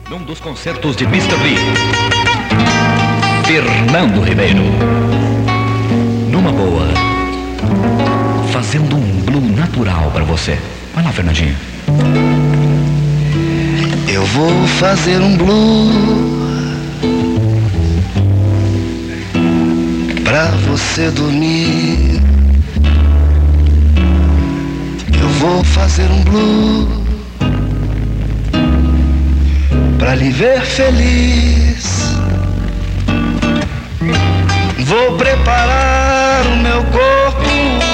Num dos concertos de Mr. Lee, Fernando Ribeiro. Numa boa, fazendo um blue natural pra você. Vai lá, Fernandinho. Eu vou fazer um blue pra você dormir. Eu vou fazer um blue pra lhe ver feliz. Vou preparar o meu corpo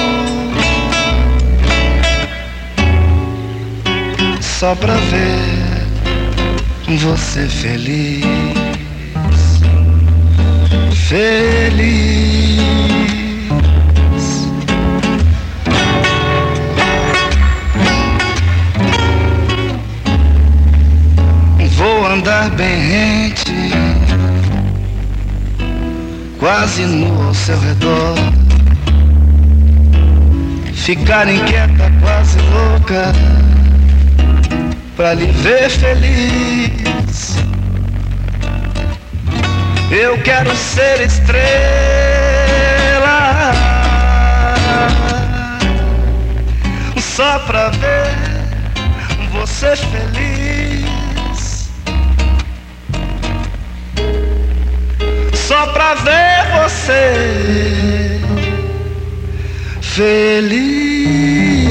só pra ver você feliz. Feliz. Vou andar bem rente, quase nu ao seu redor, ficar inquieta, quase louca, pra lhe ver feliz. Eu quero ser estrela, só pra ver você feliz, só pra ver você feliz.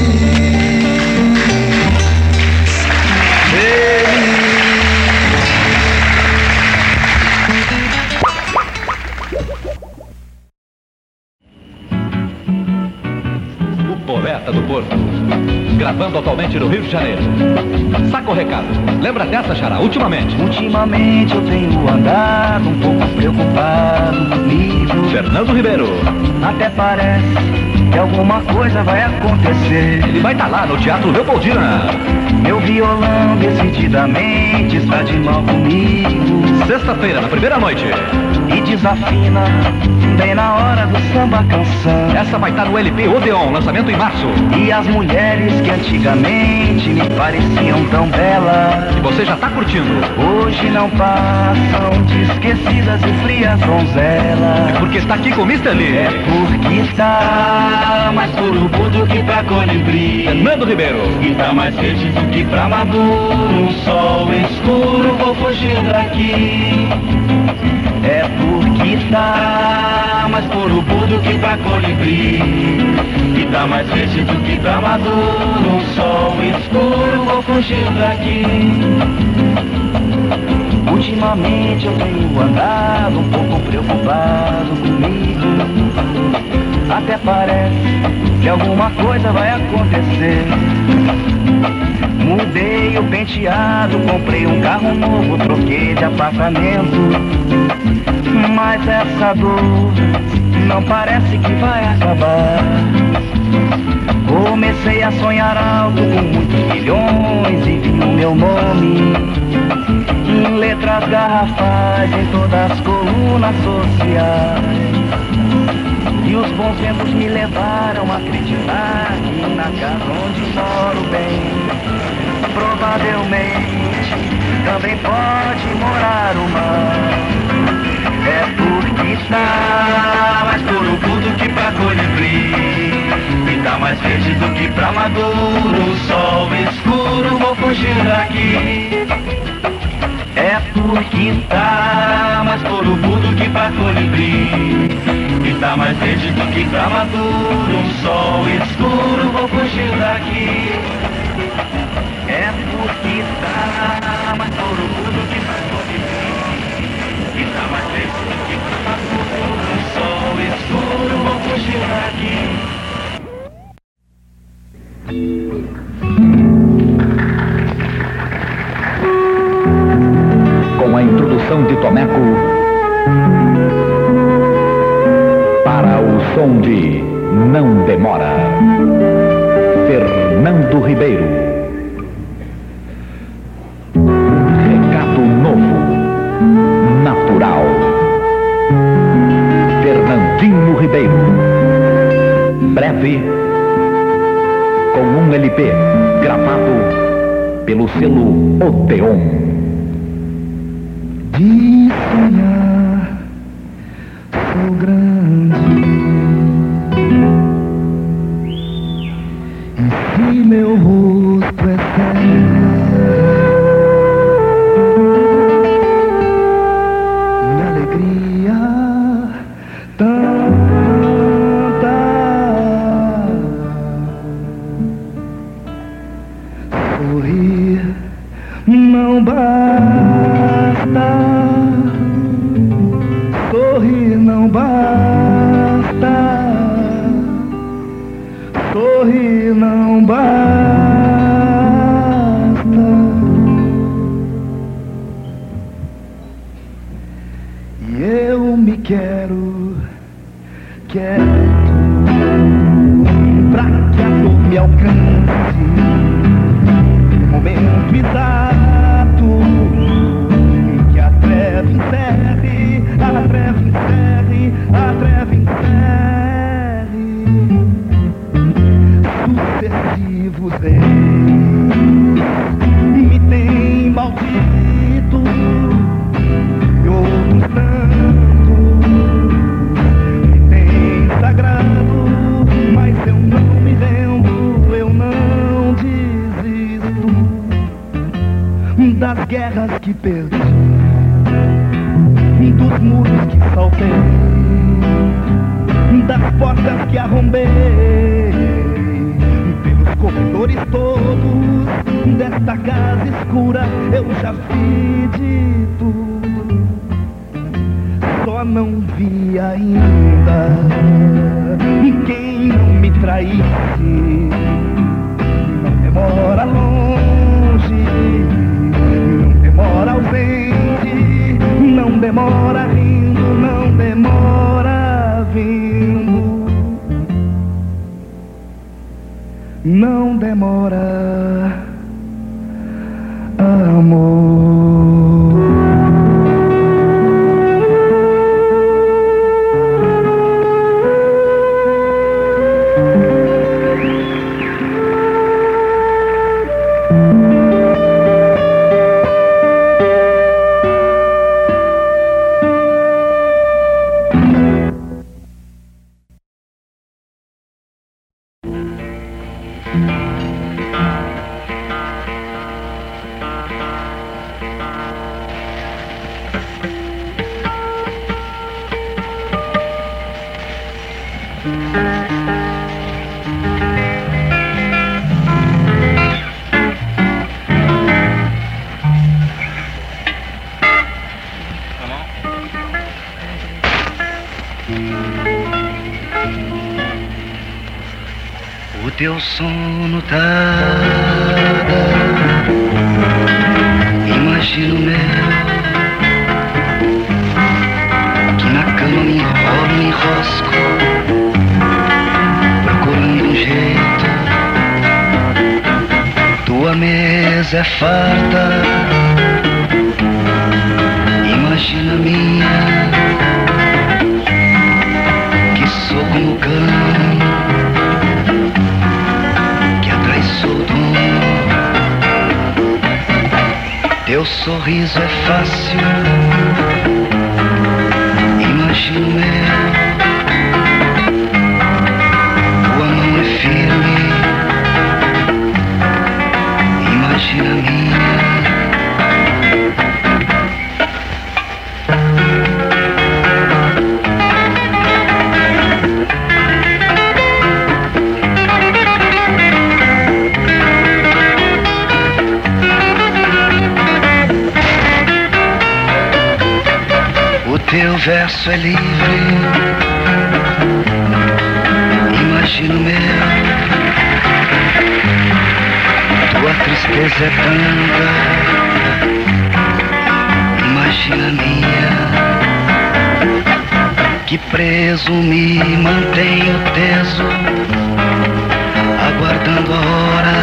Poeta do Porto, gravando atualmente no Rio de Janeiro. Saca o recado. Lembra dessa, Xará? Ultimamente eu tenho andado um pouco preocupado comigo. Fernando Ribeiro. Até parece que alguma coisa vai acontecer. Ele vai estar lá no Teatro Leopoldina. Meu violão decididamente está de mal comigo. Sexta-feira, na primeira noite. E desafina bem na hora do samba canção. Essa vai estar no LP Odeon, lançamento em março. E as mulheres que antigamente me pareciam tão belas, E você já tá curtindo. hoje não passam de esquecidas e frias donzelas. Porque está aqui com o Mr. Lee. É porque está mais urubu do que pra colibri, Fernando Ribeiro. e tá mais verde do que pra maduro. Um sol escuro, vou fugir daqui. É porque tá mais urubu do que pra colibri, e tá mais verde do que pra maduro. Um sol escuro, vou fugir daqui. Ultimamente eu tenho andado um pouco preocupado comigo. Até parece que alguma coisa vai acontecer. Mudei o penteado, comprei um carro novo, troquei de apartamento. Mas essa dor não parece que vai acabar. Comecei a sonhar alto com muitos milhões e vi o meu nome em letras garrafais em todas as colunas sociais. E os bons ventos me levaram a acreditar que na casa onde moro bem, provavelmente também pode morar o mal. É porque tá mais urubu do que pra colibri, e tá mais verde do que pra maduro. Sol escuro, vou fugir daqui. É porque tá mais urubu do que pra colibri, e tá mais verde do que pra maduro. Um sol escuro, vou fugir daqui. É porque tá mais urubu do que pra colibri, e tá mais verde do que pra maduro. Um sol escuro, vou fugir daqui. Com a introdução de Tomeco para o som de Não Demora, Fernando Ribeiro. Recado novo, natural. Fernandinho Ribeiro. Breve, com um LP gravado pelo selo Odeon. de sonhar, sou grande. E se meu rosto é sério, minha alegria tanta, sorrir não basta, sorrir não basta, sorrir não basta. E eu me quero pra que a dor me alcance, momento exato em que a treva encerre, a treva encerre, a treva encerre. Sucessivos reis me têm maldito e outros tanto me têm sagrado, mas eu não me rendo, eu não desisto das guerras que perdi, dos muros que saltei, das portas que arrombei, pelos corredores todos desta casa escura eu já vi de tudo, só não vi ainda quem não me traísse. Não demora longe, não demora ausente, não demora rindo, não demora vindo, não demora amor. O teu sono tarda, imagino meu, que na cama me enrolo, me enrosco, procurando um jeito. Tua mesa é farta, imagina a minha, que sou como o cão que atraiçou o dono. Teu sorriso é fácil, imagina o meu. Tua mão é firme, imagina a minha. Teu verso é livre, imagina o meu. Tua tristeza é tanta, imagina a minha. Que preso me mantenho teso, aguardando a hora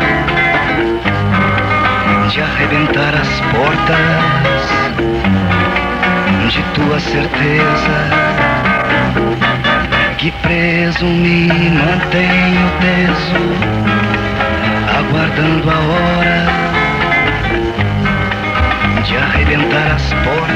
de arrebentar as portas de tua certeza. Que preso me mantenho teso, aguardando a hora de arrebentar as portas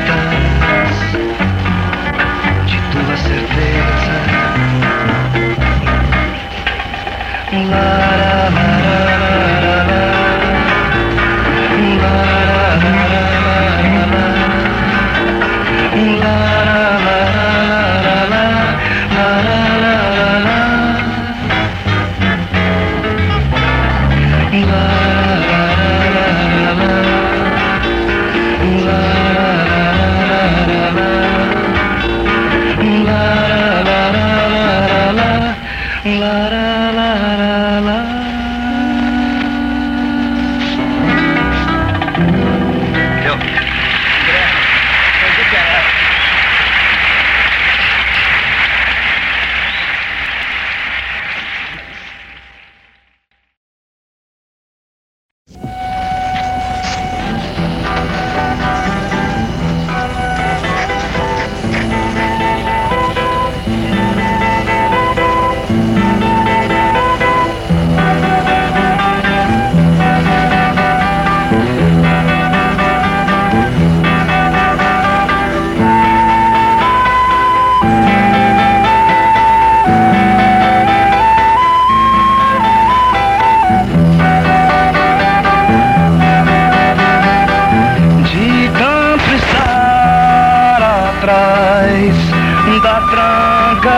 da tranca,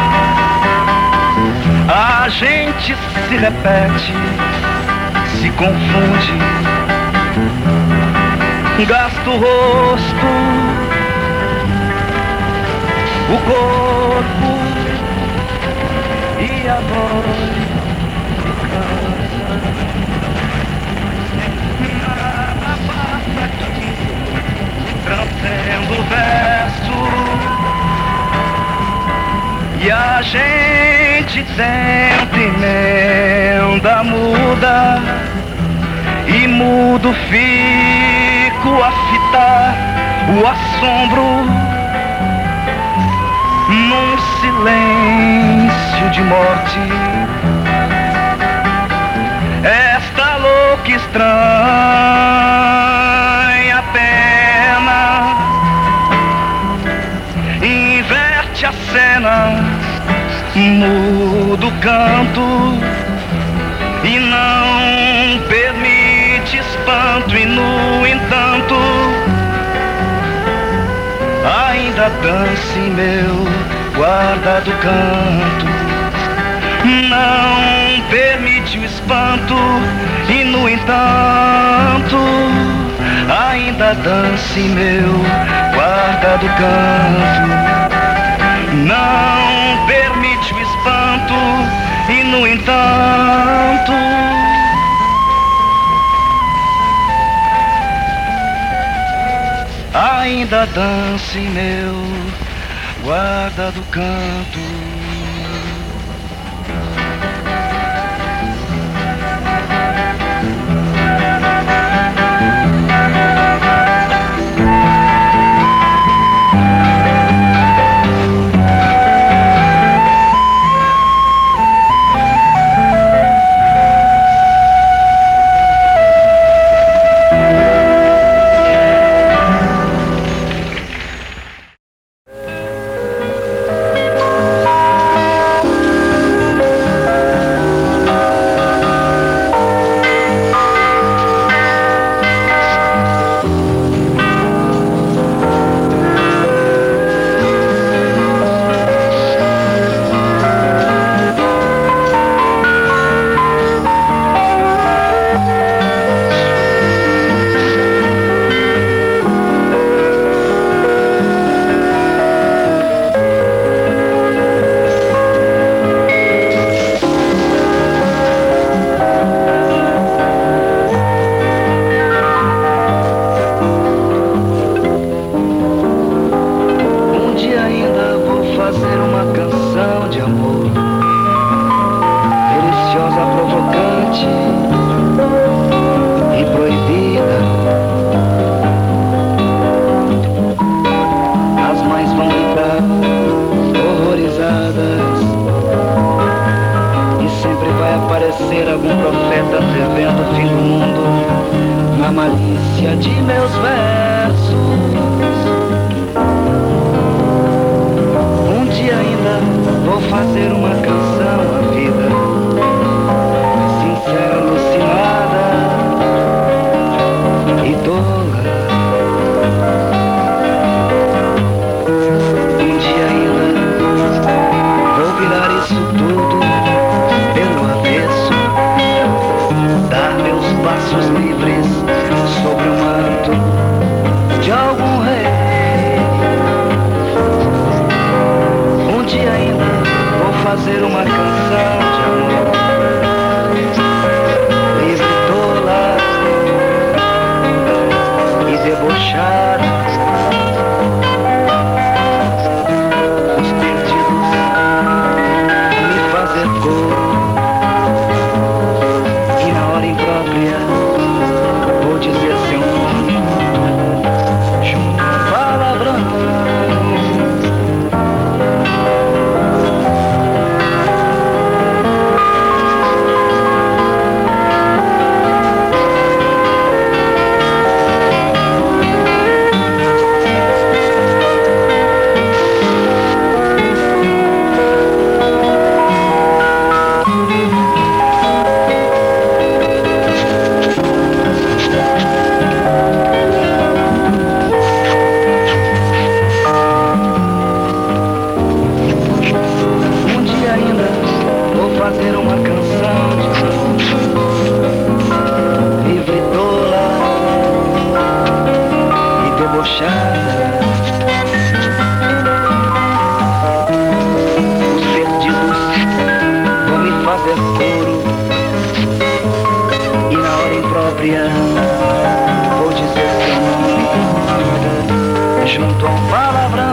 a gente se repete, se confunde, gasta o rosto, o corpo e a voz trazendo verso, e a gente tenta emenda muda, e mudo fico a fitar o assombro num silêncio de morte. Esta louca estranha pena inverte a cena, muda o canto e não permite espanto, e no entanto ainda dança em meu guardado canto. Não permite o espanto e no entanto ainda dança em meu guardado canto. Não permite o espanto e no entanto ainda dança em meu guardado canto. Sincera, alucinada e dor fazer uma canção de amor, livre, tola e debochada. Os perdidos me fazer coro, e na hora imprópria vou dizer seu nome junto a palavrão. Fazer uma canção de amor, livre, tola e debochada. Os perdidos vão me fazer coro, e na hora imprópria vou dizer seu nome junto a um palavrão.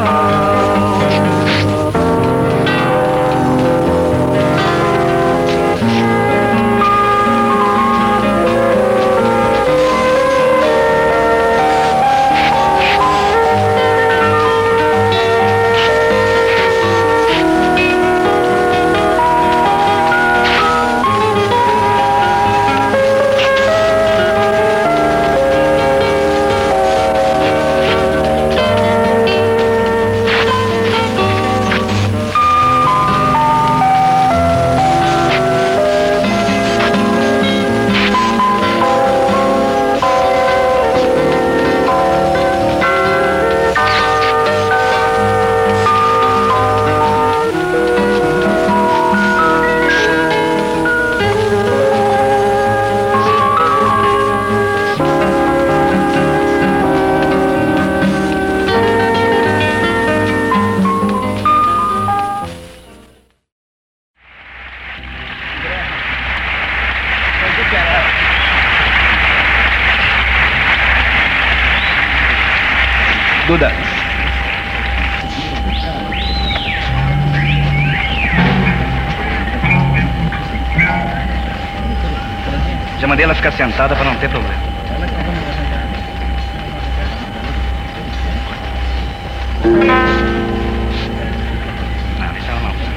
Duda. Já mandei ela ficar sentada para não ter problema. Não, deixa ela não.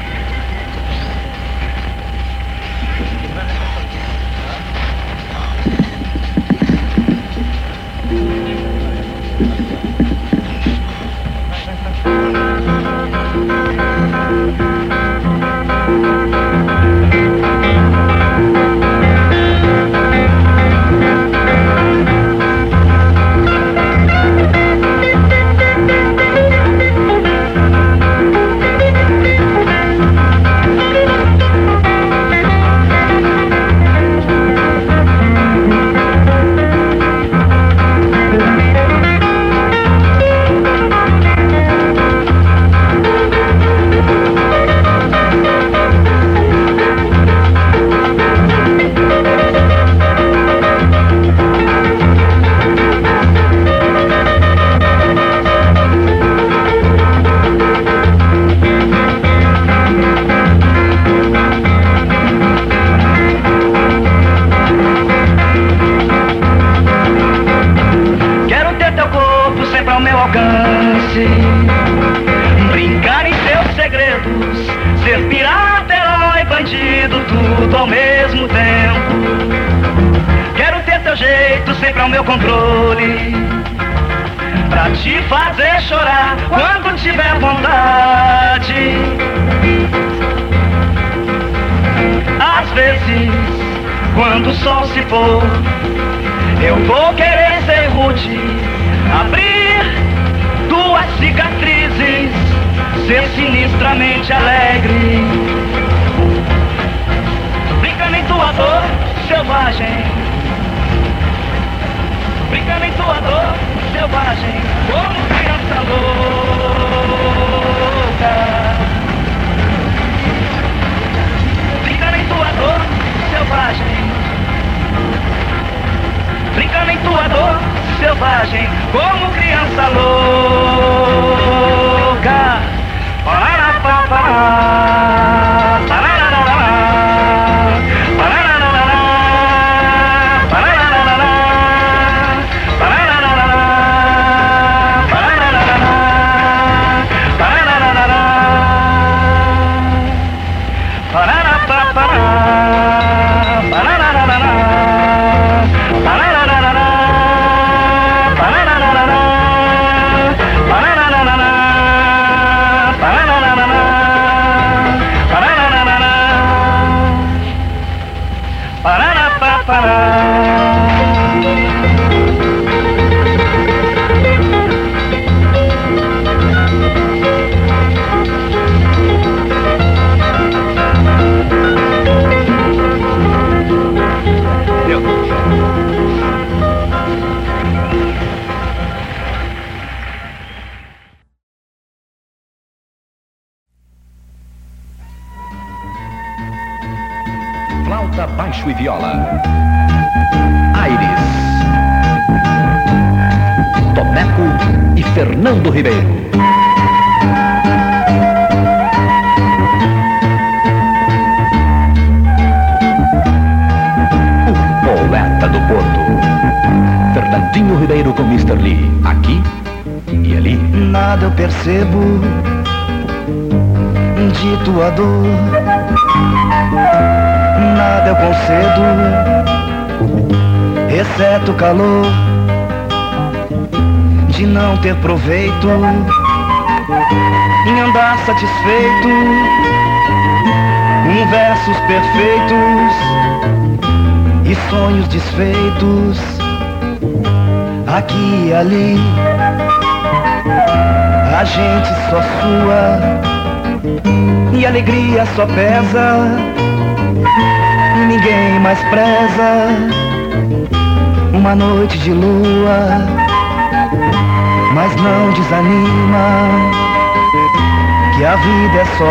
Brincar em seus segredos, ser pirata, herói, bandido, tudo ao mesmo tempo. Quero ter teu jeito sempre ao meu controle, pra te fazer chorar quando tiver vontade. Às vezes, quando o sol se for, eu vou querer ser rude, abrir tuas cicatrizes, ser sinistramente alegre, brincando em tua dor selvagem, brincando em tua dor selvagem, como criança louca. selvagem, brincando em tua dor selvagem, como criança louca. Pararapapá, parararará, parararará, parararará, parararará, parararará, parararará, pararapapá, parararará, parararará, parararará, Flauta, baixo e viola. Aires, Toneco e Fernando Ribeiro. O poeta do Porto, Fernandinho Ribeiro com Mr. Lee, aqui e ali. Nada eu percebo de tua dor, nada eu concedo, exceto o calor de não ter proveito em andar satisfeito, em versos perfeitos e sonhos desfeitos, aqui e ali. A gente só sua e a alegria só pesa, e ninguém mais preza uma noite de lua, mas não desanima, que a vida é só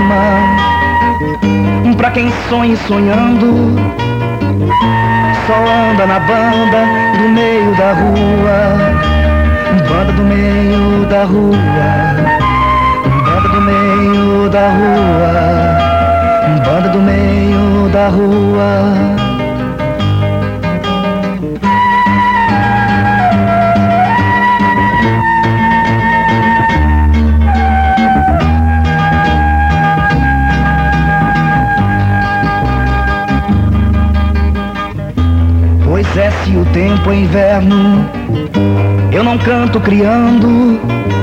rima. Pra quem sonha sonhando, só anda na banda do meio da rua, banda do meio da rua, banda do meio da rua, banda do meio da rua. Pois é, se o tempo é inverno, eu não canto criando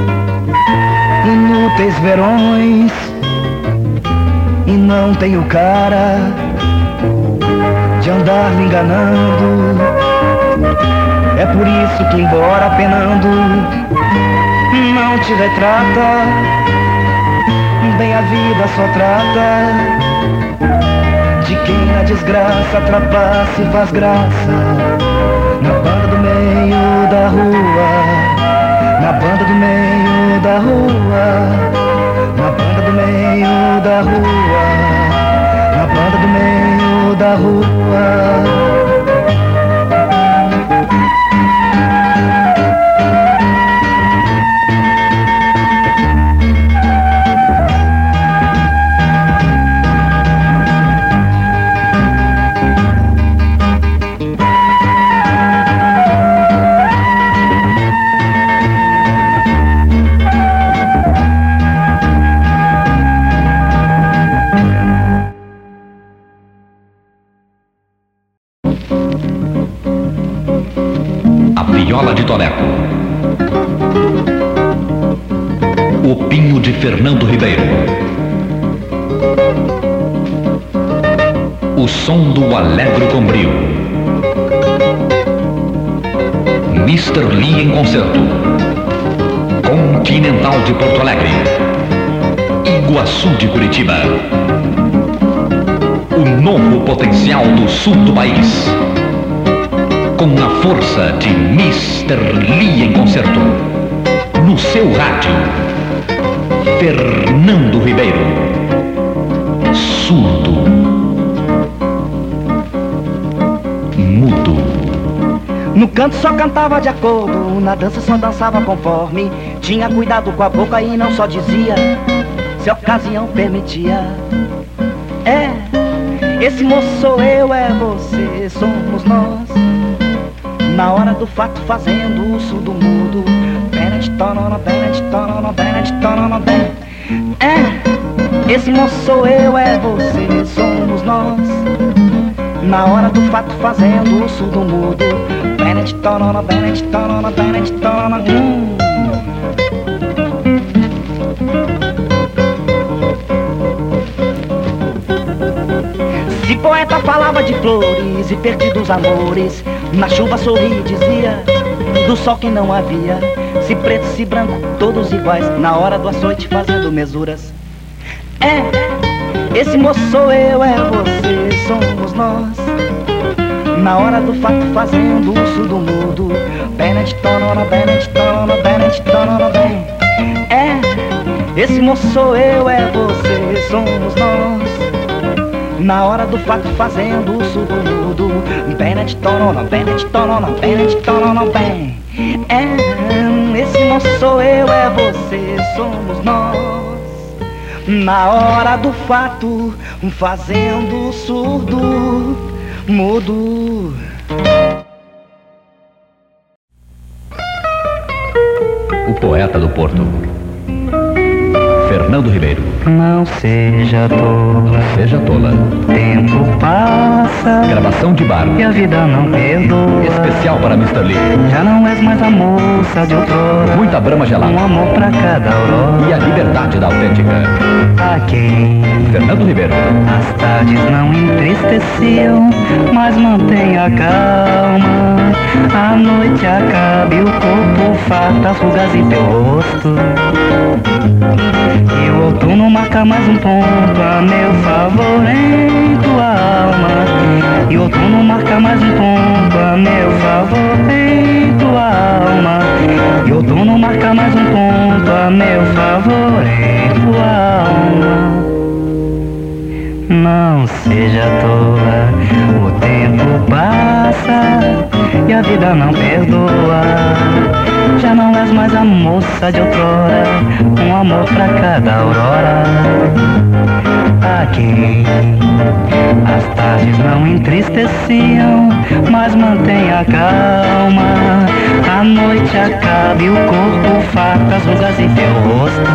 inúteis verões, e não tenho cara de andar me enganando. É por isso que, embora penando, não te retrata, bem a vida só trata de quem na desgraça trapaça e faz graça. Na banda do meio da rua, na banda do meio da rua, na banda do meio da rua, na banda do meio da rua. Viola de Toneco. O Pinho de Fernando Ribeiro. O som do Alegre Combrio. Mr. Lee em concerto. Continental de Porto Alegre. Iguaçu de Curitiba. O novo potencial do sul do país. Com a força de Mr. Lee em concerto. No seu rádio, Fernando Ribeiro. Surdo. mudo. No canto só cantava de acordo, na dança só dançava conforme. Tinha cuidado com a boca e não só dizia, se a ocasião permitia. Esse moço sou eu, é você, somos nós. Na hora do fato fazendo o surdo mudo. Esse moço sou eu, é você, somos nós. Na hora do fato fazendo o surdo mudo. Se poeta falava de flores e perdidos amores, na chuva sorria e dizia do sol que não havia. Se preto, se branco, todos iguais, na hora do açoite fazendo mesuras. Esse moço sou eu, é você, somos nós. Na hora do fato fazendo o surdo mudo. Esse moço sou eu, é você, somos nós. Na hora do fato fazendo o surdo mudo. Esse moço sou eu, é você, somos nós. Na hora do fato fazendo o surdo mudo. O poeta do Porto, Fernando Ribeiro. Não seja tola, Seja tola. tempo passa, Gravação de bar. e a vida não perdoa. Especial para Mr. Lee. Já não és mais a moça de outrora, Muita brama gelada. um amor pra cada aurora. E a liberdade da autêntica. A quem Fernando Ribeiro. as tardes não entristeciam, mas mantenha a calma. A noite acaba e o corpo farta as rugas em teu rosto. E o outono marca mais um ponto a meu favor em tua alma. E o outono marca mais um ponto a meu favor em tua alma. E o outono marca mais um ponto a meu favor em tua alma. Não seja tola, o tempo passa e a vida não perdoa. Já não és mais a moça de outrora, um amor pra cada aurora. A quem as tardes não entristeciam, mas mantenha a calma. A noite acaba e o corpo farta as rugas em teu rosto.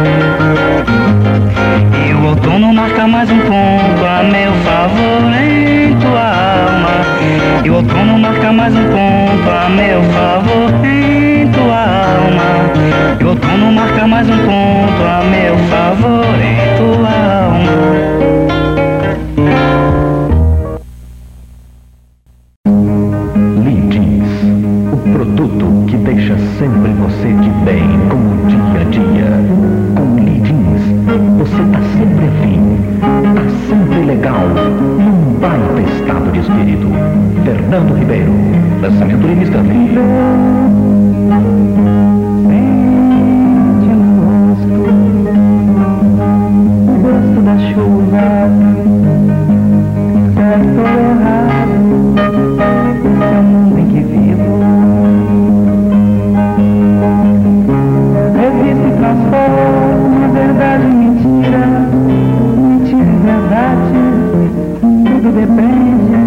E o outono marca mais um ponto a meu favor em tua alma. E o outono marca mais um ponto a meu favor em tua alma. E o outono marca mais um ponto a meu favor em tua alma. Lindins, o produto que deixa sempre você de bem com o dia a dia. Com Lindins, você tá sempre afim, tá sempre legal, num baita estado de espírito. Fernando Ribeiro, lançamento de Mr. Lee. O gosto da chuva, certo ou errado, é o mundo em que vivo. Revista e transforma verdade em mentira, mentira em verdade, tudo depende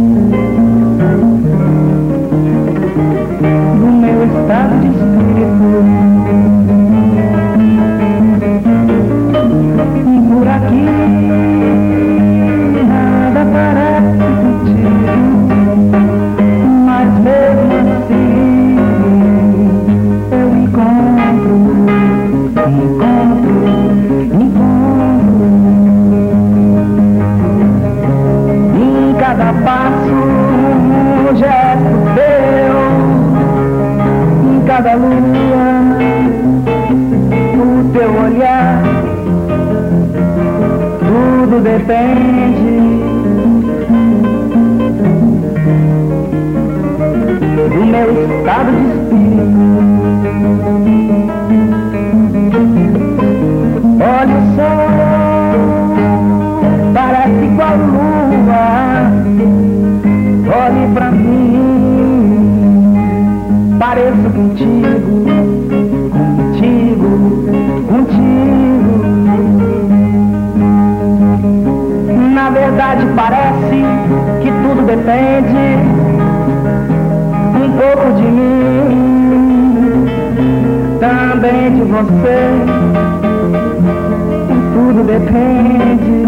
do meu estado de espírito. E por aqui nada parece sentido, mas mesmo assim eu encontro. Em cada passo um gesto teu, em cada lua o teu olhar. Tudo depende do meu estado de espírito. Olha o sol, parece igual lua. Olhe pra mim, contigo, contigo, contigo. Na verdade parece que tudo depende um pouco de mim, também de você. Tudo depende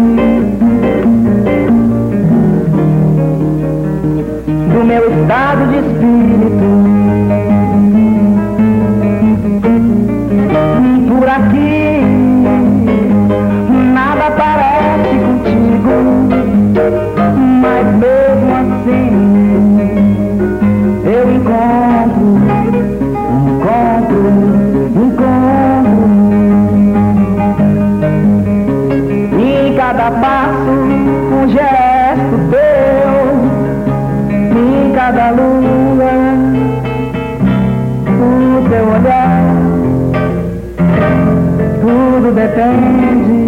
do meu estado de espírito. Por aqui nada parece contigo, mas mesmo assim eu encontro. Em cada passo um gesto teu, em cada lua o teu olhar. Tudo depende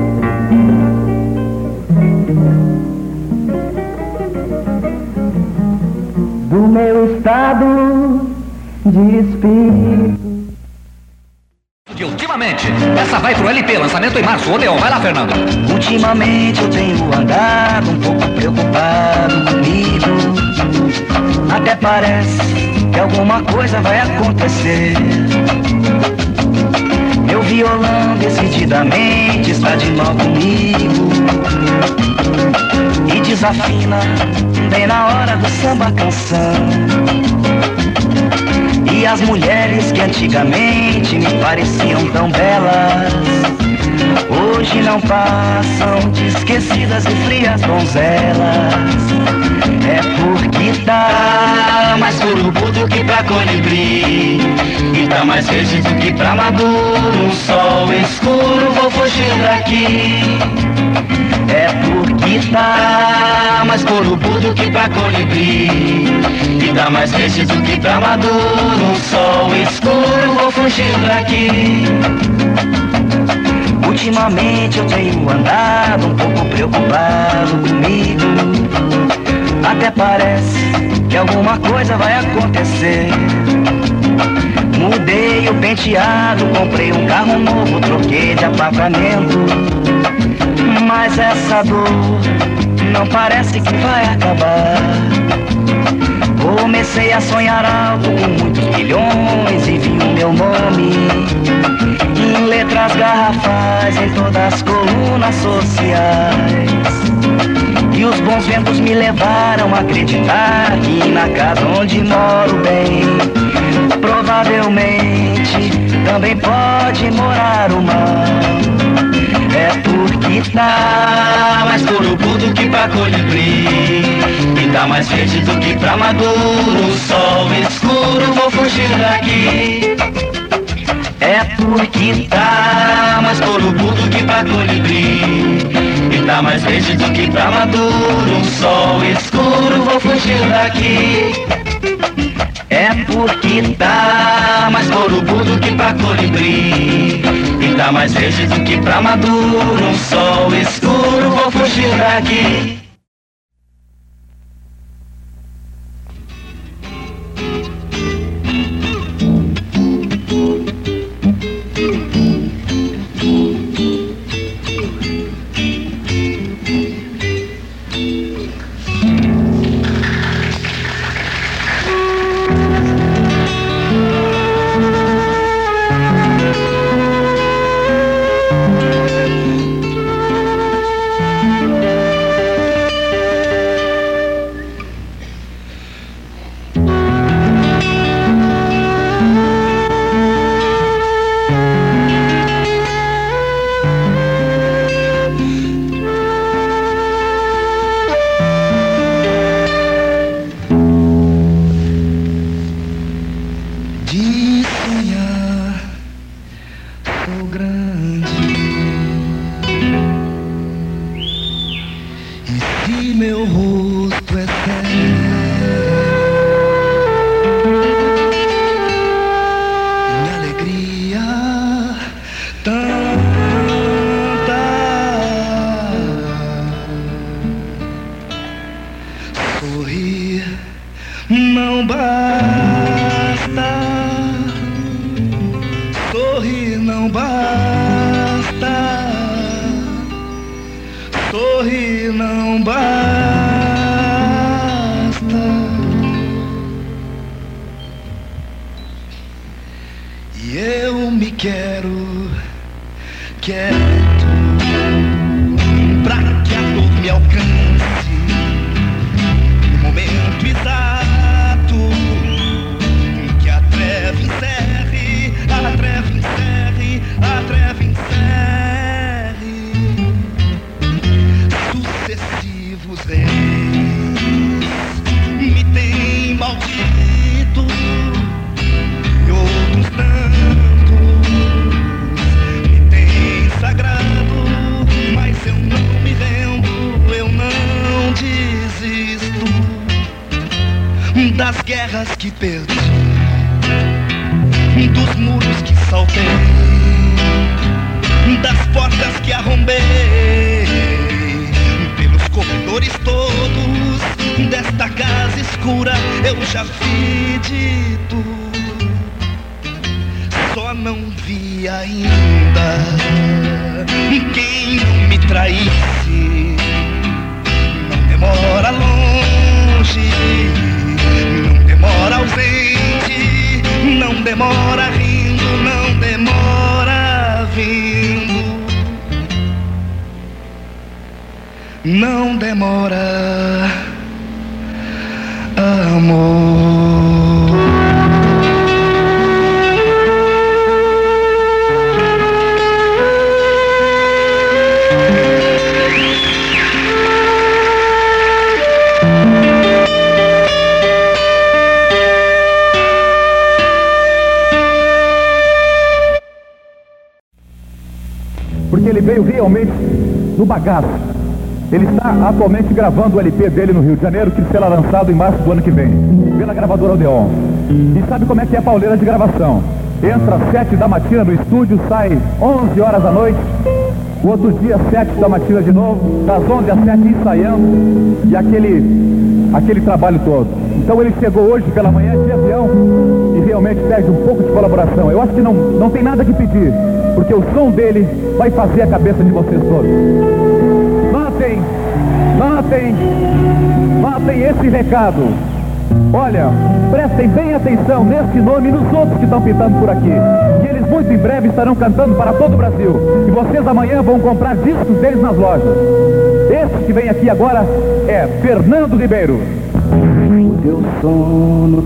do meu estado de espírito. Ultimamente, essa vai pro LP, lançamento em março. Ô Leão, vai lá, Fernando. Ultimamente eu tenho andado um pouco preocupado comigo. Até parece que alguma coisa vai acontecer. Meu violão decididamente está de mal comigo e desafina bem na hora do samba canção. E as mulheres que antigamente me pareciam tão belas, hoje não passam de esquecidas e frias donzelas. É porque tá mais curubu do que pra colibri, e tá mais verde do que pra maduro. Um sol escuro, vou fugir daqui. É porque tá mais curubu do que pra colibri, e tá mais verde do que pra maduro. Um sol escuro, vou fugir daqui. Ultimamente eu tenho andado um pouco preocupado comigo. Até parece que alguma coisa vai acontecer. Mudei o penteado, comprei um carro novo, troquei de apartamento. Mas essa dor não parece que vai acabar. Comecei a sonhar alto com muitos milhões e vi o meu nome em letras garrafais em todas as colunas sociais. E os bons ventos me levaram a acreditar que na casa onde moro bem, provavelmente também pode morar o mal. É porque tá mais curubu do que pra colibri, e tá mais verde do que pra maduro. Um sol escuro, vou fugir daqui. É porque tá mais curubu do que pra colibri, e tá mais verde do que pra maduro. Um sol escuro, vou fugir daqui. É porque tá mais curubu do que pra colibri, e tá mais verde do que pra maduro. Um sol escuro, vou fugir daqui. Sorrir não basta. não basta, sorrir não basta. E eu me quero quieto, pra que a dor me alcance no momento exato em que a treva encerre, a treva encerre, a treva encerre. Sucessivos reis me têm maldito e outros tantos me têm sagrado, mas eu não me rendo, eu não desisto das guerras que perdi, dos muros que saltei, das portas que arrombei, pelos corredores todos desta casa escura eu já vi de tudo. Só não vi ainda quem não me traísse. Não demora longe, não demora ausente, não demora rindo, não demora vindo, não demora amor. Porque ele veio realmente no bagaço. Ele está atualmente gravando o LP dele no Rio de Janeiro, que será lançado em março do ano que vem, pela gravadora Odeon. E sabe como é que é a pauleira de gravação? Entra às 7 da matina no estúdio, sai 11 horas da noite, o outro dia 7 da matina de novo, das 11 às 7 ensaiando, e aquele trabalho todo. Então ele chegou hoje pela manhã de avião e realmente pede um pouco de colaboração. Eu acho que não tem nada que pedir, porque o som dele vai fazer a cabeça de vocês todos. Notem esse recado. Olha, prestem bem atenção nesse nome e nos outros que estão pintando por aqui. E eles muito em breve estarão cantando para todo o Brasil. E vocês amanhã vão comprar discos deles nas lojas. Esse que vem aqui agora é Fernando Ribeiro. O teu sono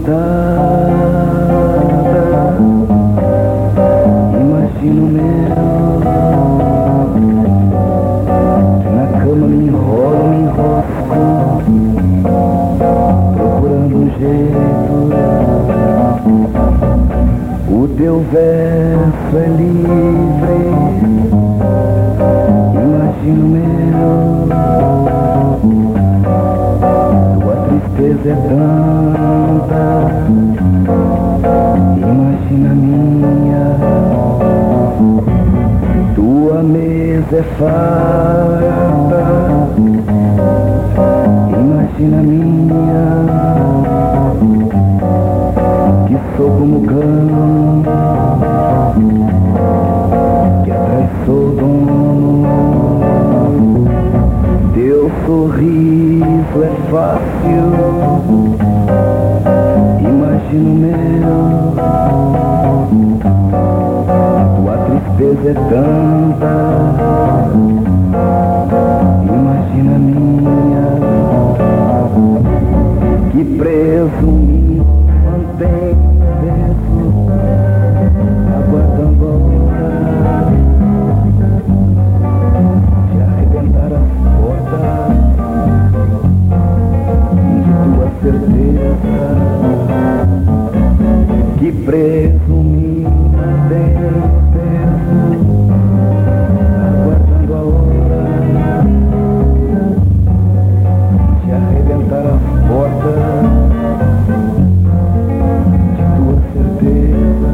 tarda, imagino o meu. Na cama me enrolo, me enrosco, procurando um jeito. O teu verso é livre, imagino o meu. Tua tristeza é tanta, imagina a minha. Tua mesa é farta, imagina a minha. Que sou como cão que atrás sou dono. Teu sorriso é fácil, imagina o meu. Tua tristeza é tanta, imagina a minha. Que preso me mantém preso, aguardando a hora de arrebentar as portas de tua certeza. Que preso me mantém preso, aguardando a hora de arrebentar as portas de tua certeza.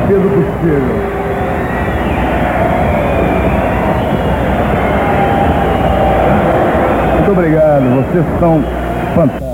peso possível. Muito obrigado, vocês são fantásticos.